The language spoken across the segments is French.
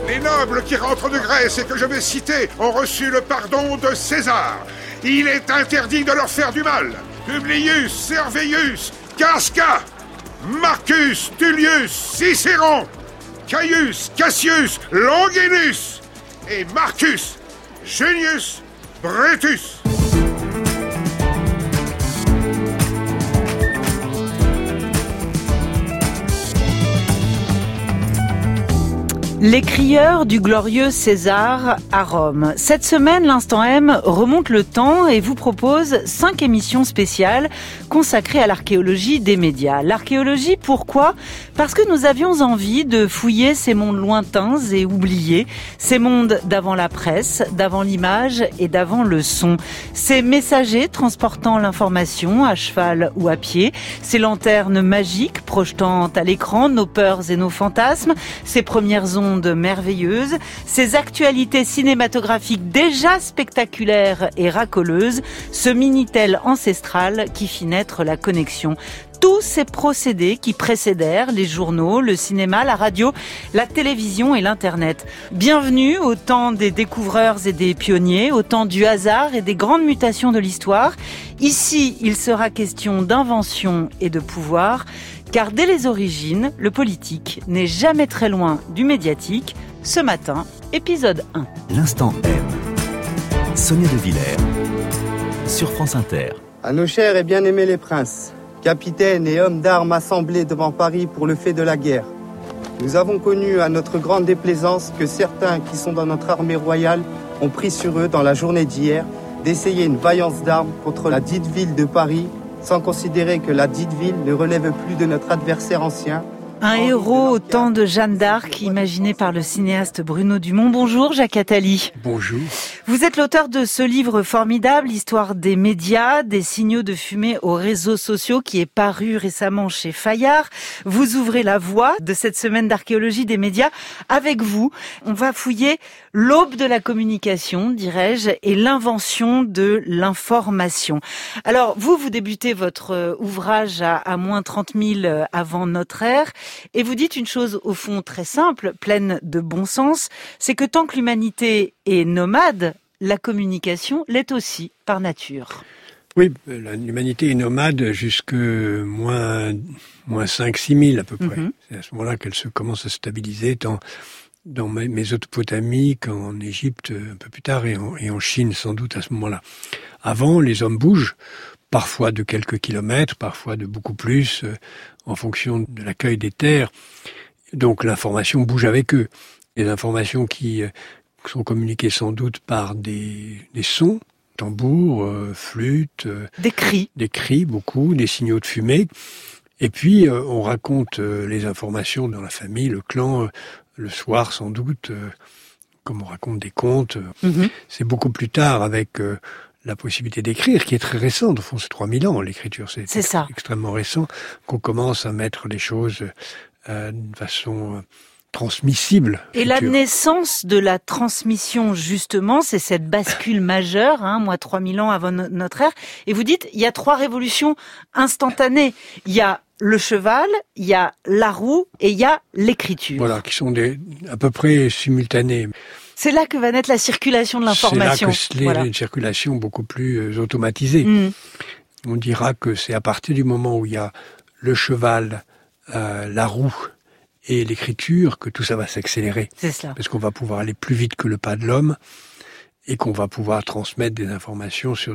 Les nobles qui rentrent de Grèce et que je vais citer ont reçu le pardon de César. Il est interdit de leur faire du mal. Publius, Servius, Casca, Marcus, Tullius, Cicéron, Caius, Cassius, Longinus et Marcus, Junius, Brutus. Les crieurs du glorieux César à Rome. Cette semaine, l'Instant M remonte le temps et vous propose 5 émissions spéciales consacrées à l'archéologie des médias. L'archéologie, pourquoi ? Parce que nous avions envie de fouiller ces mondes lointains et oubliés, ces mondes d'avant la presse, d'avant l'image et d'avant le son. Ces messagers transportant l'information à cheval ou à pied, ces lanternes magiques projetant à l'écran nos peurs et nos fantasmes, ces premières ondes merveilleuses, ces actualités cinématographiques déjà spectaculaires et racoleuses, ce Minitel ancestral qui fit naître la connexion. Tous ces procédés qui précédèrent les journaux, le cinéma, la radio, la télévision et l'Internet. Bienvenue au temps des découvreurs et des pionniers, au temps du hasard et des grandes mutations de l'histoire. Ici, il sera question d'invention et de pouvoir, car dès les origines, le politique n'est jamais très loin du médiatique. Ce matin, épisode 1. L'Instant M. Sonia De Villers, sur France Inter. À nos chers et bien-aimés les princes, capitaines et hommes d'armes assemblés devant Paris pour le fait de la guerre, nous avons connu à notre grande déplaisance que certains qui sont dans notre armée royale ont pris sur eux dans la journée d'hier d'essayer une vaillance d'armes contre la dite ville de Paris, sans considérer que la dite ville ne relève plus de notre adversaire ancien. Un héros au temps de Jeanne d'Arc, imaginé par le cinéaste Bruno Dumont. Bonjour Jacques Attali. Bonjour. Vous êtes l'auteur de ce livre formidable, Histoire des médias, des signaux de fumée aux réseaux sociaux, qui est paru récemment chez Fayard. Vous ouvrez la voie de cette semaine d'archéologie des médias. Avec vous, on va fouiller l'aube de la communication, dirais-je, et l'invention de l'information. Alors, vous débutez votre ouvrage à moins 30 000 avant notre ère. Et vous dites une chose au fond très simple, pleine de bon sens, c'est que tant que l'humanité est nomade, la communication l'est aussi par nature. Oui, l'humanité est nomade jusque moins 5-6 000 à peu près. C'est à ce moment-là qu'elle commence à se stabiliser tant dans Mésopotamie qu'en Égypte un peu plus tard et en Chine sans doute à ce moment-là. Avant, les hommes bougent. Parfois de quelques kilomètres, parfois de beaucoup plus, en fonction de l'accueil des terres. Donc l'information bouge avec eux. Les informations qui sont communiquées sans doute par des sons, tambours, flûtes. Des cris beaucoup, des signaux de fumée. Et puis on raconte les informations dans la famille, le clan, le soir sans doute, comme on raconte des contes. C'est beaucoup plus tard avec la possibilité d'écrire, qui est très récente. Au fond, c'est 3000 ans, l'écriture. C'est ça. Extrêmement récent qu'on commence à mettre les choses d'une façon transmissible. Et la naissance de la transmission, justement, c'est cette bascule majeure, moins 3000 ans avant notre ère. Et vous dites, il y a 3 révolutions instantanées. Il y a le cheval, il y a la roue et il y a l'écriture. Voilà, qui sont à peu près simultanées. C'est là que va naître la circulation de l'information. C'est là que une circulation beaucoup plus automatisée. On dira que c'est à partir du moment où il y a le cheval, la roue et l'écriture que tout ça va s'accélérer. C'est cela. Parce qu'on va pouvoir aller plus vite que le pas de l'homme et qu'on va pouvoir transmettre des informations sur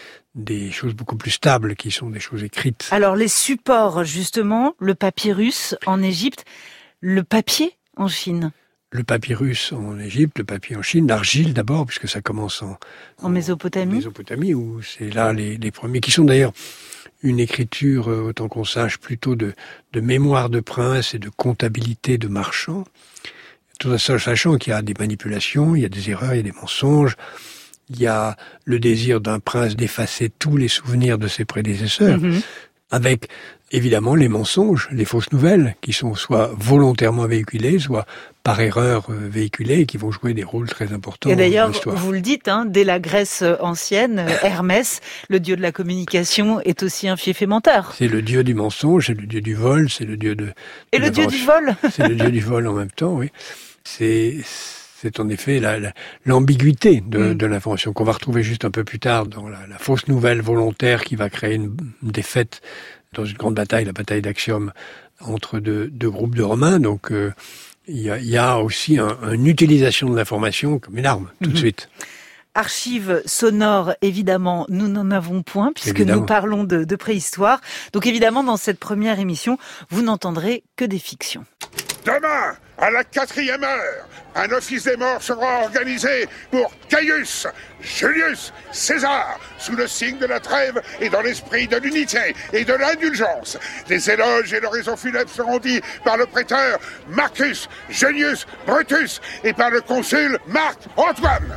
des choses beaucoup plus stables qui sont des choses écrites. Alors les supports, justement, le papyrus en Égypte, le papier en Chine. Le papyrus en Égypte, le papier en Chine, l'argile d'abord, puisque ça commence en Mésopotamie. Mésopotamie, où c'est là les premiers, qui sont d'ailleurs une écriture, autant qu'on sache, plutôt de mémoire de prince et de comptabilité de marchands. Tout ça, sachant qu'il y a des manipulations, il y a des erreurs, il y a des mensonges, il y a le désir d'un prince d'effacer tous les souvenirs de ses prédécesseurs, avec évidemment les mensonges, les fausses nouvelles, qui sont soit volontairement véhiculées, soit par erreur véhiculées, et qui vont jouer des rôles très importants. Et d'ailleurs, dans l'histoire. vous le dites, dès la Grèce ancienne, Hermès, le dieu de la communication, est aussi un fief et menteur. C'est le dieu du mensonge, c'est le dieu du vol, c'est le dieu de... Et le dieu du vol. C'est le dieu du vol en même temps, oui. C'est en effet l'ambiguïté de l'information qu'on va retrouver juste un peu plus tard dans la fausse nouvelle volontaire qui va créer une défaite dans une grande bataille, la bataille d'Actium, entre deux groupes de Romains. Donc il y a aussi une utilisation de l'information comme une arme, tout de suite. Archives sonores, évidemment, nous n'en avons point, puisque nous parlons de préhistoire. Donc évidemment, dans cette première émission, vous n'entendrez que des fictions. Demain, à la 4e heure, un office des morts sera organisé pour Caius Julius César, sous le signe de la trêve et dans l'esprit de l'unité et de l'indulgence. Les éloges et l'oraison funèbre seront dits par le préteur Marcus Junius Brutus et par le consul Marc Antoine.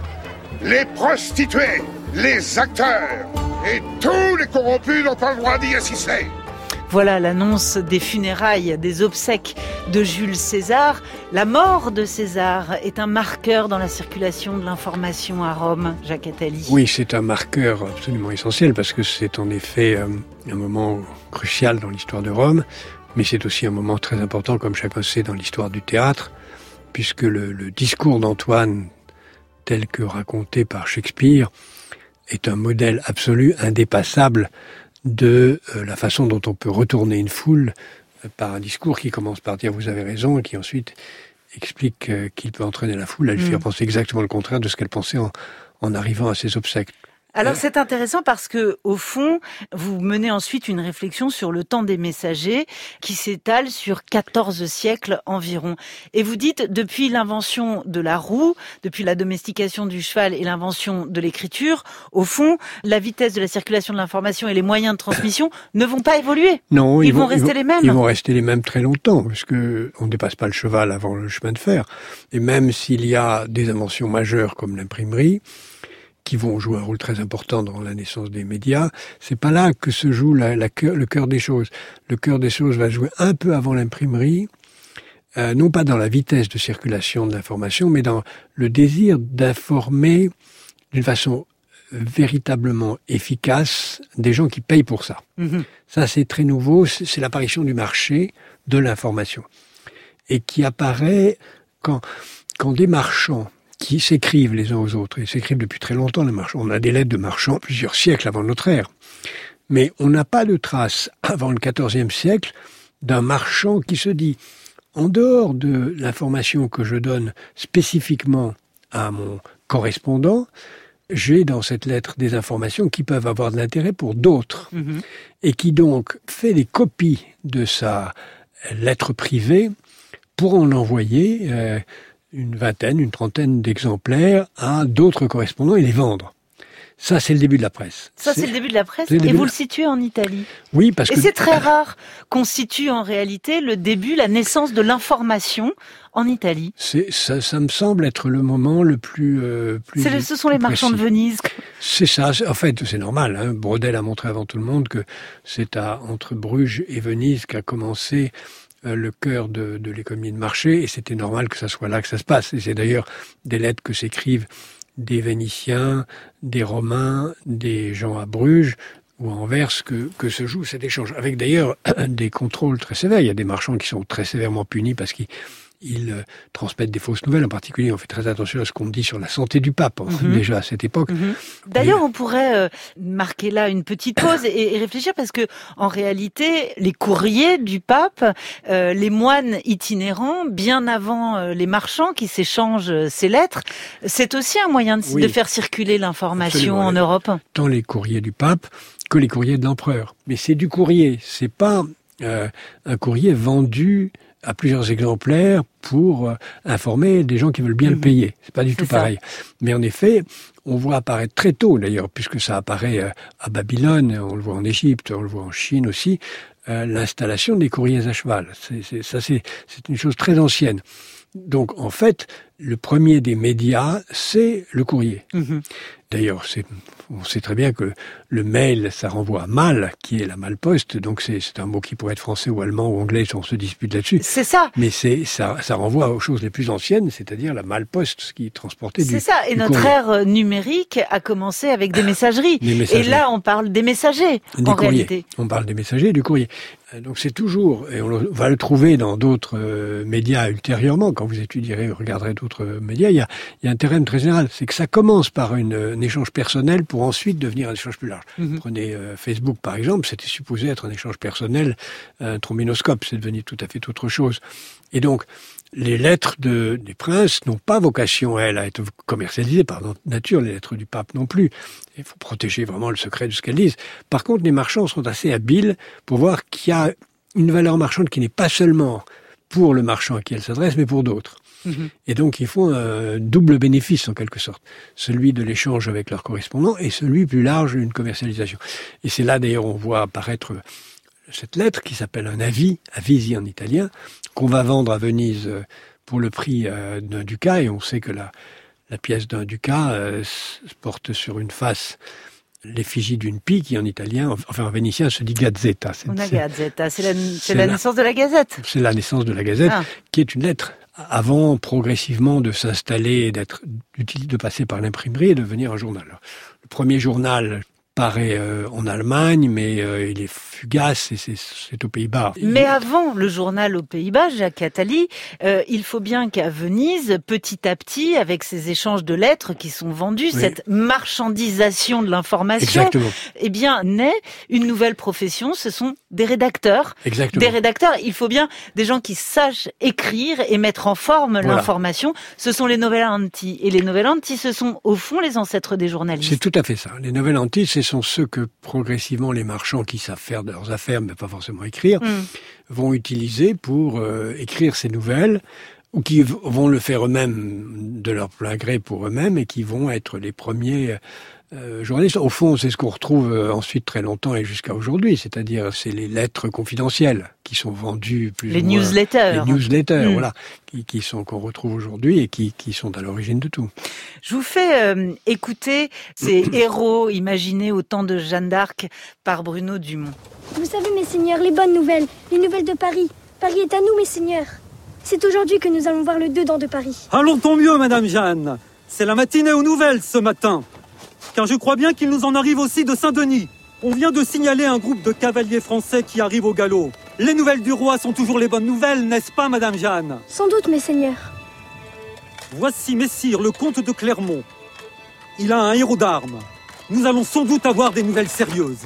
Les prostituées, les acteurs et tous les corrompus n'ont pas le droit d'y assister. Voilà l'annonce des funérailles, des obsèques de Jules César. La mort de César est un marqueur dans la circulation de l'information à Rome, Jacques Attali. Oui, c'est un marqueur absolument essentiel parce que c'est en effet un moment crucial dans l'histoire de Rome, mais c'est aussi un moment très important, comme chacun sait, dans l'histoire du théâtre, puisque le discours d'Antoine, tel que raconté par Shakespeare, est un modèle absolu, indépassable de la façon dont on peut retourner une foule par un discours qui commence par dire « vous avez raison » et qui ensuite explique qu'il peut entraîner la foule à lui faire penser exactement le contraire de ce qu'elle pensait en arrivant à ses obsèques. Alors c'est intéressant parce que au fond, vous menez ensuite une réflexion sur le temps des messagers qui s'étale sur 14 siècles environ. Et vous dites, depuis l'invention de la roue, depuis la domestication du cheval et l'invention de l'écriture, au fond, la vitesse de la circulation de l'information et les moyens de transmission ne vont pas évoluer. Non, ils vont rester les mêmes. Ils vont rester les mêmes très longtemps, parce que on ne dépasse pas le cheval avant le chemin de fer. Et même s'il y a des inventions majeures comme l'imprimerie, qui vont jouer un rôle très important dans la naissance des médias, c'est pas là que se joue le cœur des choses. Le cœur des choses va jouer un peu avant l'imprimerie, non pas dans la vitesse de circulation de l'information, mais dans le désir d'informer d'une façon véritablement efficace des gens qui payent pour ça. Ça, c'est très nouveau, c'est l'apparition du marché de l'information. Et qui apparaît quand des marchands qui s'écrivent les uns aux autres, et s'écrivent depuis très longtemps les marchands. On a des lettres de marchands plusieurs siècles avant notre ère. Mais on n'a pas de trace, avant le XIVe siècle, d'un marchand qui se dit, en dehors de l'information que je donne spécifiquement à mon correspondant, j'ai dans cette lettre des informations qui peuvent avoir de l'intérêt pour d'autres. Et qui donc fait des copies de sa lettre privée pour en envoyer une vingtaine, une trentaine d'exemplaires à d'autres correspondants et les vendre. Ça, c'est le début de la presse. Ça, c'est le début de la presse. Et vous le situez en Italie. Oui, parce que... Et c'est très rare qu'on situe en réalité le début, la naissance de l'information en Italie. Ça me semble être le moment le plus ce sont les marchands de Venise. C'est ça. En fait, c'est normal. Hein. Braudel a montré avant tout le monde que c'est entre Bruges et Venise qu'a commencé le cœur de l'économie de marché, et c'était normal que ça soit là que ça se passe. Et c'est d'ailleurs des lettres que s'écrivent des Vénitiens, des Romains, des gens à Bruges ou à Anvers que se joue cet échange. Avec d'ailleurs des contrôles très sévères. Il y a des marchands qui sont très sévèrement punis parce qu'ils transmettent des fausses nouvelles. En particulier, on fait très attention à ce qu'on dit sur la santé du pape, déjà à cette époque. D'ailleurs, on pourrait marquer là une petite pause et réfléchir parce que, en réalité, les courriers du pape, les moines itinérants, bien avant les marchands qui s'échangent ces lettres, c'est aussi un moyen de faire circuler l'information en Europe. Tant les courriers du pape que les courriers de l'empereur. Mais c'est du courrier, c'est pas un courrier vendu à plusieurs exemplaires pour informer des gens qui veulent bien le payer. C'est pas du tout pareil. Mais en effet, on voit apparaître très tôt d'ailleurs, puisque ça apparaît à Babylone, on le voit en Égypte, on le voit en Chine aussi, l'installation des courriers à cheval. C'est une chose très ancienne. Donc en fait, le premier des médias, c'est le courrier. Mmh. D'ailleurs, on sait très bien que le mail, ça renvoie à mal, qui est la malle-poste. Donc c'est un mot qui pourrait être français ou allemand ou anglais, on se dispute là-dessus. C'est ça. Mais ça renvoie aux choses les plus anciennes, c'est-à-dire la malle-poste, ce qui transportait du. C'est ça. Et notre ère numérique a commencé avec des messageries. Et là, on parle des messagers, en réalité. On parle des messagers et du courrier. Donc c'est toujours, et on va le trouver dans d'autres médias ultérieurement, quand vous regarderez d'autres médias, il y a un terrain très général. C'est que ça commence par un échange personnel pour ensuite devenir un échange plus large. Mmh. Prenez Facebook par exemple, c'était supposé être un échange personnel, un trombinoscope, c'est devenu tout à fait autre chose. Et donc, les lettres des princes n'ont pas vocation, elles, à être commercialisées par nature, les lettres du pape non plus. Il faut protéger vraiment le secret de ce qu'elles disent. Par contre, les marchands sont assez habiles pour voir qu'il y a une valeur marchande qui n'est pas seulement pour le marchand à qui elle s'adresse, mais pour d'autres. Mmh. Et donc, ils font un double bénéfice, en quelque sorte. Celui de l'échange avec leurs correspondants et celui plus large d'une commercialisation. Et c'est là, d'ailleurs, on voit apparaître cette lettre qui s'appelle un avisi en italien, qu'on va vendre à Venise pour le prix d'un ducat. Et on sait que la pièce d'un ducat porte sur une face l'effigie d'une pie qui en italien, enfin en vénitien, se dit gazzetta. Gazzetta, c'est la naissance de la Gazette. C'est la naissance de la Gazette, qui est une lettre avant progressivement de s'installer, de passer par l'imprimerie et de devenir un journal. Alors, le premier journal paraît en Allemagne, mais il est fugace et c'est aux Pays-Bas. Mais avant le journal aux Pays-Bas, Jacques Attali, il faut bien qu'à Venise, petit à petit, avec ces échanges de lettres qui sont vendus, cette marchandisation de l'information, eh bien, naît une nouvelle profession, ce sont des rédacteurs. Exactement. Des rédacteurs, il faut bien des gens qui sachent écrire et mettre en forme l'information. Ce sont les novellanti. Et les novellanti, ce sont au fond les ancêtres des journalistes. C'est tout à fait ça. Les novellanti, ce sont ceux que progressivement les marchands qui savent faire de leurs affaires, mais pas forcément écrire, vont utiliser pour écrire ces nouvelles, ou qui vont le faire eux-mêmes de leur plein gré pour eux-mêmes, et qui vont être les premiers journalistes. Au fond, c'est ce qu'on retrouve ensuite très longtemps et jusqu'à aujourd'hui, c'est-à-dire c'est les lettres confidentielles qui sont vendues plus les ou moins. Newsletters. Les newsletters, voilà, qu'on retrouve aujourd'hui et qui sont à l'origine de tout. Je vous fais écouter ces héros imaginés au temps de Jeanne d'Arc par Bruno Dumont. Vous savez, mes seigneurs, les bonnes nouvelles, les nouvelles de Paris. Paris est à nous, mes seigneurs. C'est aujourd'hui que nous allons voir le dedans de Paris. Allons tant mieux, Madame Jeanne. C'est la matinée aux nouvelles ce matin. Car je crois bien qu'il nous en arrive aussi de Saint-Denis. On vient de signaler un groupe de cavaliers français qui arrivent au galop. Les nouvelles du roi sont toujours les bonnes nouvelles, n'est-ce pas, Madame Jeanne? Sans doute, mes seigneurs. Voici Messire, le comte de Clermont. Il a un héros d'armes. Nous allons sans doute avoir des nouvelles sérieuses.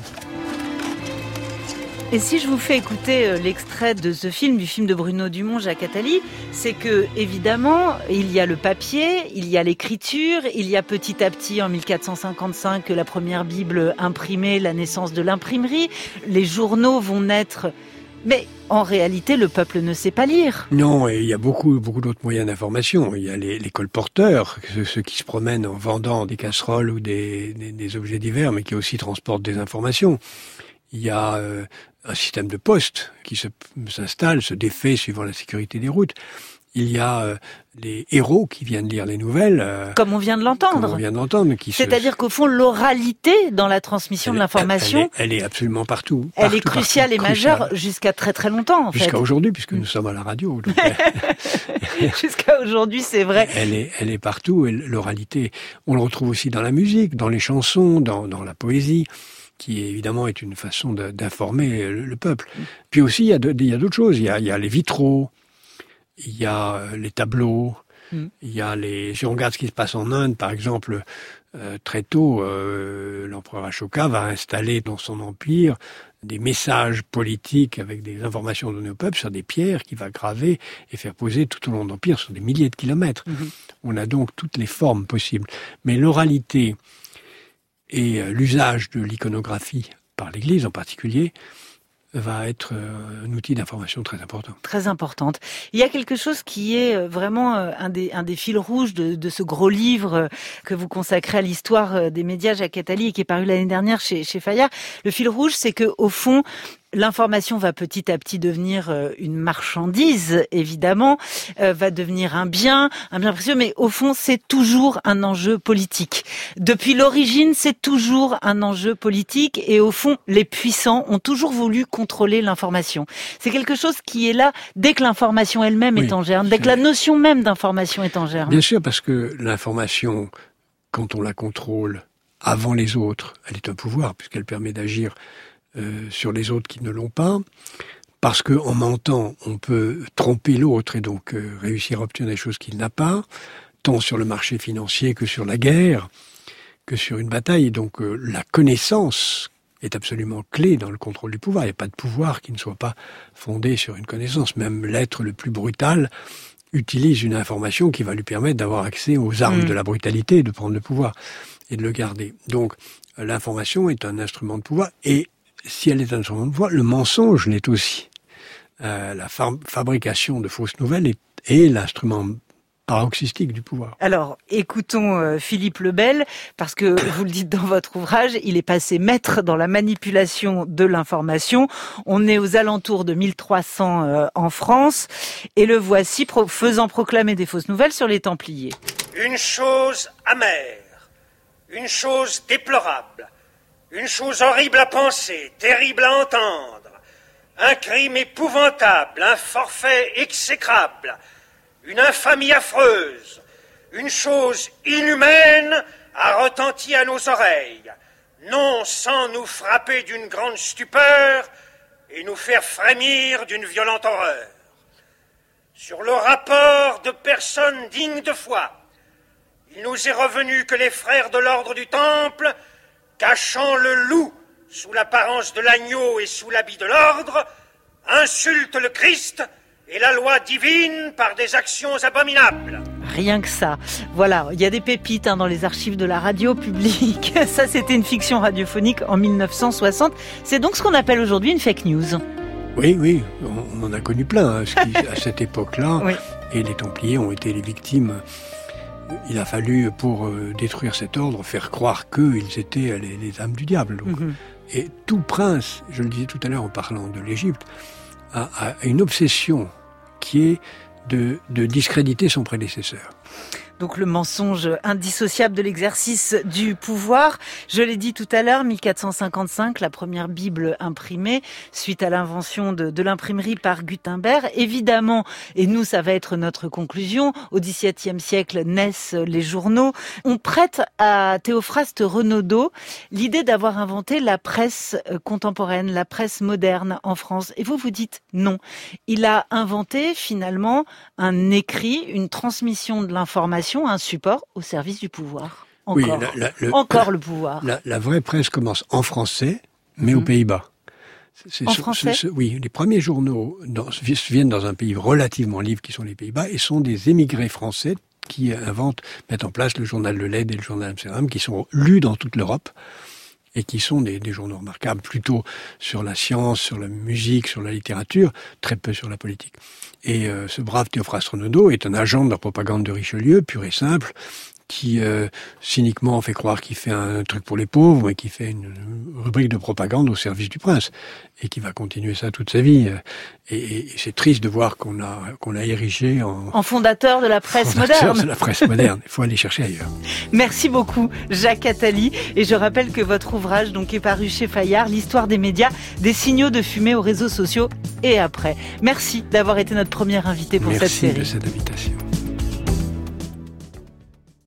Et si je vous fais écouter l'extrait de ce film, du film de Bruno Dumont, Jacques Attali, c'est que, évidemment, il y a le papier, il y a l'écriture, il y a petit à petit, en 1455, la première Bible imprimée, la naissance de l'imprimerie, les journaux vont naître. Mais en réalité, le peuple ne sait pas lire. Non, et il y a beaucoup d'autres moyens d'information. Il y a les colporteurs, ceux qui se promènent en vendant des casseroles ou des objets divers, mais qui aussi transportent des informations. Il y a un système de poste qui s'installe, se défait suivant la sécurité des routes. Il y a les héros qui viennent lire les nouvelles. Comme on vient de l'entendre. C'est-à-dire qu'au fond, l'oralité dans la transmission de l'information... Elle est absolument partout. Elle est cruciale et majeure jusqu'à très très longtemps, en fait. Jusqu'à aujourd'hui, puisque nous sommes à la radio. Donc jusqu'à aujourd'hui, c'est vrai. Elle est partout, et l'oralité. On le retrouve aussi dans la musique, dans les chansons, dans la poésie, qui évidemment est une façon d'informer le peuple. Puis aussi, il y a d'autres choses. Il y a les vitraux, il y a les tableaux, il y a si on regarde ce qui se passe en Inde, par exemple, très tôt, l'empereur Ashoka va installer dans son empire des messages politiques avec des informations données au peuple sur des pierres qu'il va graver et faire poser tout au long de l'empire sur des milliers de kilomètres. On a donc toutes les formes possibles. Mais l'oralité et l'usage de l'iconographie par l'Église en particulier va être un outil d'information très important. Très importante. Il y a quelque chose qui est vraiment un des fils rouges de ce gros livre que vous consacrez à l'histoire des médias, Jacques Attali, et qui est paru l'année dernière chez Fayard. Le fil rouge, c'est que au fond, L'information va petit à petit devenir une marchandise, évidemment, va devenir un bien précieux, mais au fond, c'est toujours un enjeu politique. Depuis l'origine, c'est toujours un enjeu politique et au fond, les puissants ont toujours voulu contrôler l'information. C'est quelque chose qui est là dès que l'information elle-même est en germe, dès que la notion même d'information est en germe. Bien sûr, parce que l'information, quand on la contrôle avant les autres, elle est un pouvoir, puisqu'elle permet d'agir sur les autres qui ne l'ont pas, parce que en mentant, on peut tromper l'autre et donc réussir à obtenir des choses qu'il n'a pas, tant sur le marché financier que sur la guerre, que sur une bataille. Et donc la connaissance est absolument clé dans le contrôle du pouvoir. Il n'y a pas de pouvoir qui ne soit pas fondé sur une connaissance. Même l'être le plus brutal utilise une information qui va lui permettre d'avoir accès aux armes de la brutalité, de prendre le pouvoir et de le garder. Donc l'information est un instrument de pouvoir et si elle est un instrument de pouvoir, le mensonge l'est aussi. La fabrication de fausses nouvelles est l'instrument paroxystique du pouvoir. Alors, écoutons Philippe le Bel, parce que vous le dites dans votre ouvrage, il est passé maître dans la manipulation de l'information. On est aux alentours de 1300 en France, et le voici faisant proclamer des fausses nouvelles sur les Templiers. Une chose amère, une chose déplorable, une chose horrible à penser, terrible à entendre, un crime épouvantable, un forfait exécrable, une infamie affreuse, une chose inhumaine a retenti à nos oreilles, non sans nous frapper d'une grande stupeur et nous faire frémir d'une violente horreur. Sur le rapport de personnes dignes de foi, il nous est revenu que les frères de l'ordre du Temple, cachant le loup sous l'apparence de l'agneau et sous l'habit de l'ordre, insultent le Christ et la loi divine par des actions abominables. Rien que ça. Voilà, il y a des pépites dans les archives de la radio publique. Ça, c'était une fiction radiophonique en 1960. C'est donc ce qu'on appelle aujourd'hui une fake news. Oui, on en a connu plein à cette époque-là. Oui. Et les Templiers ont été les victimes. Il a fallu, pour détruire cet ordre, faire croire qu'ils étaient les âmes du diable. Donc. Et tout prince, je le disais tout à l'heure en parlant de l'Égypte, a une obsession qui est de discréditer son prédécesseur. Donc le mensonge indissociable de l'exercice du pouvoir. Je l'ai dit tout à l'heure, 1455, la première Bible imprimée, suite à l'invention de l'imprimerie par Gutenberg. Évidemment, et nous, ça va être notre conclusion, au XVIIe siècle naissent les journaux. On prête à Théophraste Renaudot l'idée d'avoir inventé la presse contemporaine, la presse moderne en France. Et vous dites non. Il a inventé finalement un écrit, une transmission de l'information, un support au service du pouvoir. Encore, encore le pouvoir. La vraie presse commence en français, mais aux Pays-Bas. En français ? Oui, les premiers journaux viennent dans un pays relativement libre qui sont les Pays-Bas et sont des émigrés français qui mettent en place le journal Le Lait et le journal Amsterdam qui sont lus dans toute l'Europe et qui sont des journaux remarquables plutôt sur la science, sur la musique, sur la littérature, très peu sur la politique. Et ce brave Théophraste Renaudot est un agent de la propagande de Richelieu, pur et simple, qui cyniquement fait croire qu'il fait un truc pour les pauvres, mais qui fait une rubrique de propagande au service du prince, et qui va continuer ça toute sa vie. Et c'est triste de voir qu'on l'a érigé en fondateur de la presse moderne. De la presse moderne. Il faut aller chercher ailleurs. Merci beaucoup, Jacques Attali. Et je rappelle que votre ouvrage est paru chez Fayard, l'histoire des médias, des signaux de fumée aux réseaux sociaux et après. Merci d'avoir été notre premier invité pour cette série. Merci de cette invitation.